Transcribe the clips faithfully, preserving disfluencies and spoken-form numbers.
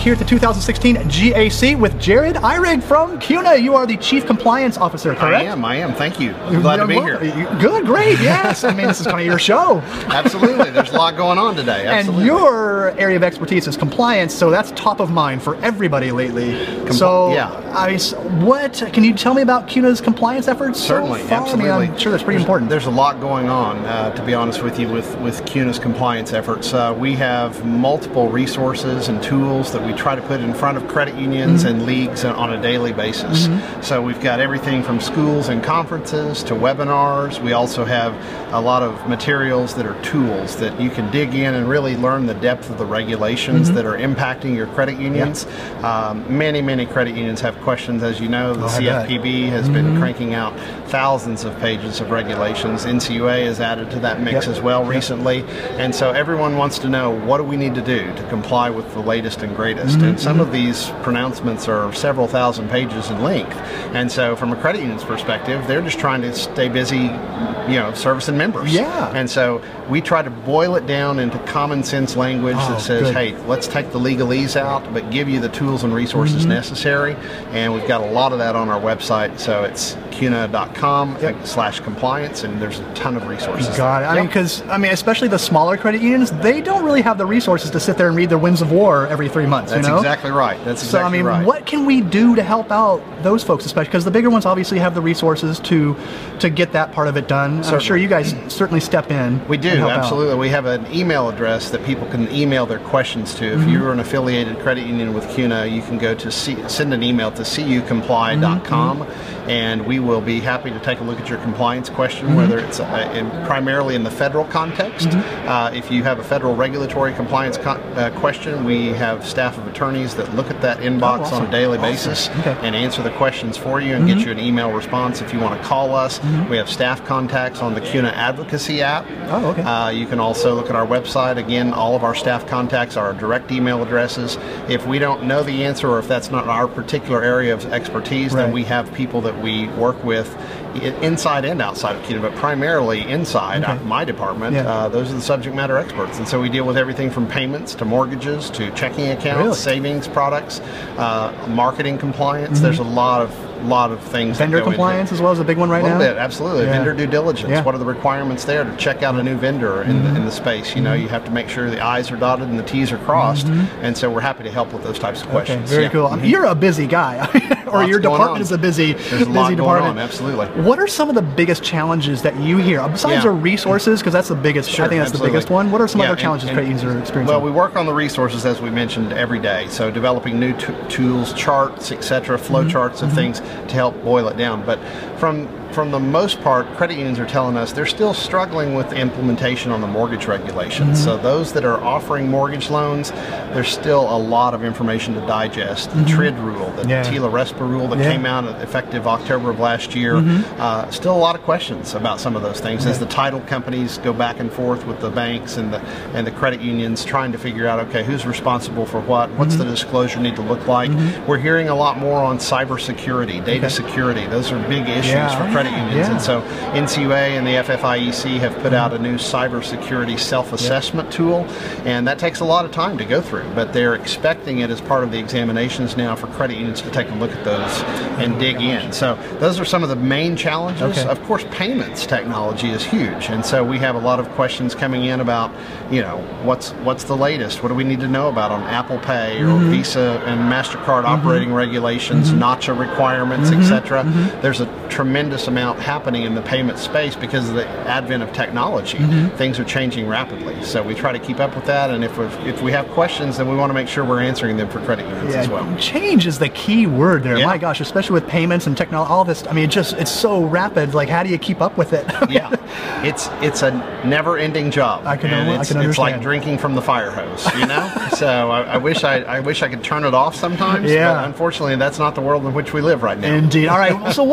here at the two thousand sixteen G A C with Jared Eyrig from CUNA. You are the Chief Compliance Officer, correct? I am, I am. Thank you. I'm glad to be here. Good, great, yes. I mean, this is kind of your show. Absolutely. There's a lot going on today. Absolutely. And your area of expertise is compliance, so that's top of mind for everybody lately. Compl so, yeah. I, what, can you tell me about CUNA's compliance efforts? Certainly, so far? absolutely. I mean, I'm sure that's pretty there's, important. There's a lot going on, uh, to be honest with you, with, with CUNA's compliance efforts. Uh, we have multiple resources and tools that we try to put in front of credit unions mm-hmm. and leagues on a daily basis. Mm-hmm. So we've got everything from schools and conferences to webinars. We also have a lot of materials that are tools that you can dig in and really learn the depth of the regulations mm-hmm. that are impacting your credit unions. Yep. Um, many, many credit unions have questions. As you know, the oh, C F P B has mm-hmm. been cranking out thousands of pages of regulations. N C U A has added to that mix yep. as well yep. recently. And so everyone wants to know, what do we need to do to comply with the latest and greatest? Mm-hmm. And some of these pronouncements are several thousand pages in length. And so from a credit union's perspective, they're just trying to stay busy, you know, servicing members. Yeah. And so we try to boil it down into common sense language oh, that says, good. hey, let's take the legalese out, but give you the tools and resources mm-hmm. necessary. And we've got a lot of that on our website. So it's CUNA dot com yep. slash compliance, and there's a ton of resources. Got it. I yep. mean, because, I mean, especially the smaller credit unions, they don't really have the resources to sit there and read their Winds of War every three months. That's you know? exactly right. That's exactly so, I mean, right. what can we do to help out those folks, especially because the bigger ones obviously have the resources to to get that part of it done? Certainly. I'm sure you guys certainly step in. We do, absolutely. Out. We have an email address that people can email their questions to. If mm-hmm. you're an affiliated credit union with CUNA, you can go to C send an email to C U comply dot com, mm-hmm. and we will be happy to take a look at your compliance question, mm-hmm. whether it's uh, in, primarily in the federal context. Mm-hmm. uh, if you have a federal regulatory compliance co uh, question, we have staff of attorneys that look at that inbox oh, awesome. on a daily awesome. basis okay. and answer the questions for you and mm-hmm. get you an email response. If you want to call us, mm-hmm. we have staff contacts on the CUNA Advocacy app. Oh, okay. Uh, you can also look at our website. Again, all of our staff contacts are our direct email addresses. If we don't know the answer, or if that's not our particular area of expertise, right. then we have people that we work with inside and outside of CUNA, but primarily inside okay. my department. Yeah. Uh, those are the subject matter experts. And so we deal with everything from payments to mortgages to checking accounts, really? savings products, uh, marketing compliance. Mm-hmm. There's a lot of lot of things. Vendor that go compliance into as well as a big one right now? A little now? bit, absolutely. Yeah. Vendor due diligence. Yeah. What are the requirements there to check out a new vendor in, mm-hmm. the, in the space? You know, you have to make sure the I's are dotted and the T's are crossed. Mm-hmm. And so we're happy to help with those types of questions. Okay, very yeah. cool. Mm-hmm. You're a busy guy, or Lots your department on. is a busy, There's busy a lot department. Going on, absolutely. What are some of the biggest challenges that you hear, besides yeah. the resources, because that's the biggest, sure, I think that's absolutely. the biggest one. What are some yeah, other challenges and, credit unions are experiencing? Well, we work on the resources, as we mentioned, every day. So developing new t tools, charts, et cetera, flow mm-hmm. charts of mm-hmm. things to help boil it down. But from from the most part, credit unions are telling us they're still struggling with the implementation on the mortgage regulations. Mm-hmm. So those that are offering mortgage loans, there's still a lot of information to digest. The mm-hmm. TRID rule, the yeah. TILA-RESPA rule that yeah. came out effective October of last year, mm-hmm. uh, still a lot of questions about some of those things yeah. as the title companies go back and forth with the banks and the and the credit unions trying to figure out, okay, who's responsible for what, what's mm-hmm. the disclosure need to look like. Mm-hmm. We're hearing a lot more on cybersecurity, data okay. security. Those are big issues yeah. for credit unions. Yeah. And so N C U A and the F F I E C have put out a new cybersecurity self-assessment yep. tool, and that takes a lot of time to go through, but they're expecting it as part of the examinations now for credit unions to take a look at those and dig in. So those are some of the main challenges. Okay. Of course, payments technology is huge, and so we have a lot of questions coming in about, you know, what's what's the latest? What do we need to know about on Apple Pay or mm-hmm. Visa and MasterCard mm-hmm. operating regulations, mm-hmm. NACHA requirements, mm-hmm. et cetera. Mm-hmm. There's a tremendous amount happening in the payment space because of the advent of technology. Mm-hmm. Things are changing rapidly, so we try to keep up with that, and if, if we have questions, then we want to make sure we're answering them for credit unions yeah, as well. Change is the key word there. Yeah. My gosh, especially with payments and technology, all this, I mean, it just, it's so rapid. Like, how do you keep up with it? yeah, it's it's a never-ending job. I can, and I it's, can understand. It's like drinking from the fire hose, you know? so I, I wish I, I wish I could turn it off sometimes, yeah. but unfortunately that's not the world in which we live right now. Indeed. All right, so what are, do you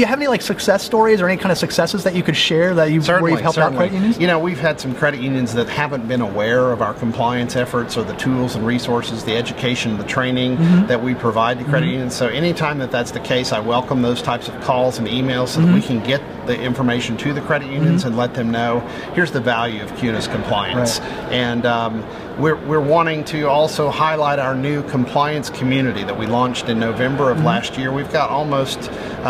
have any like success stories or any kind of successes that you could share that you've, Certainly, where you've helped certainly. out credit unions? You know, we've had some credit unions that haven't been aware of our compliance efforts or the tools and resources, the education, the training mm-hmm. that we provide to credit mm-hmm. unions. So anytime that that's the case, I welcome those types of calls and emails so mm-hmm. that we can get the information to the credit unions mm-hmm. and let them know here's the value of CUNA's compliance. Right. And um, we're, we're wanting to also highlight our new compliance community that we launched in November of mm-hmm. last year. We've got almost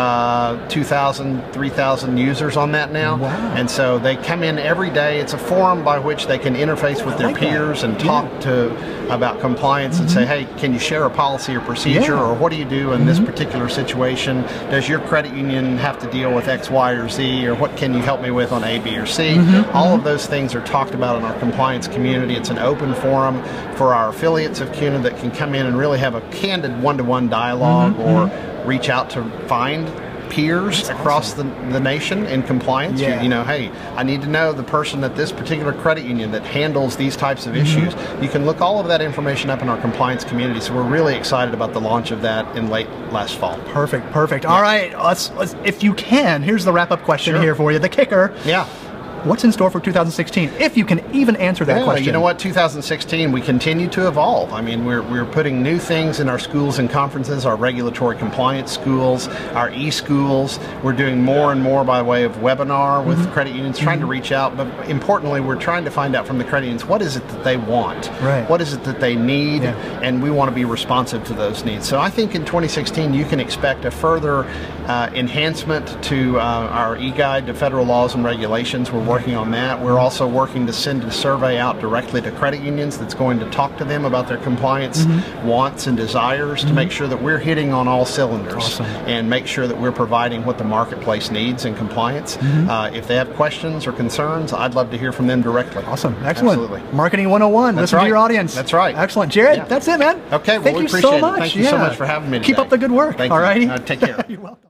uh, two thousand, three thousand users on that now. Wow. And so they come in every day. It's a forum by which they can interface with their like peers that. and talk yeah. to about compliance mm-hmm. and say, hey, can you share a policy or procedure yeah. or what do you do in mm-hmm. this particular situation? Does your credit union have to deal with X, Y, or Z, or what can you help me with on A, B, or C? Mm-hmm. All of those things are talked about in our compliance community. It's an open forum for our affiliates of CUNA that can come in and really have a candid one-to-one dialogue mm-hmm. or reach out to find peers That's across awesome. the, the nation in compliance. Yeah. You, you know, hey, I need to know the person at this particular credit union that handles these types of mm-hmm. issues. You can look all of that information up in our compliance community. So we're really excited about the launch of that in late last fall. Perfect, perfect. Yeah. All right, let's, let's if you can, here's the wrap-up question Sure. here for you. The kicker. Yeah. What's in store for two thousand sixteen? If you can even answer that yeah, question. You know what? two thousand sixteen, we continue to evolve. I mean, we're, we're putting new things in our schools and conferences, our regulatory compliance schools, our e-schools. We're doing more and more by way of webinar with mm-hmm. credit unions, trying mm-hmm. to reach out. But importantly, we're trying to find out from the credit unions, what is it that they want? Right. What is it that they need? Yeah. And we want to be responsive to those needs. So I think in twenty sixteen, you can expect a further uh, enhancement to uh, our e-guide to federal laws and regulations. We're working on that. We're also working to send a survey out directly to credit unions that's going to talk to them about their compliance mm-hmm. wants and desires mm-hmm. to make sure that we're hitting on all cylinders awesome. and make sure that we're providing what the marketplace needs in compliance. Mm-hmm. Uh, if they have questions or concerns, I'd love to hear from them directly. Awesome. Excellent. Absolutely. Marketing one oh one. That's Listen right. to your audience. That's right. Excellent. Jared, yeah. that's it, man. Okay, well, Thank we you appreciate so it. much. Thank you yeah. so much for having me today. Keep up the good work. Thank all you. righty. Uh, take care. You're welcome.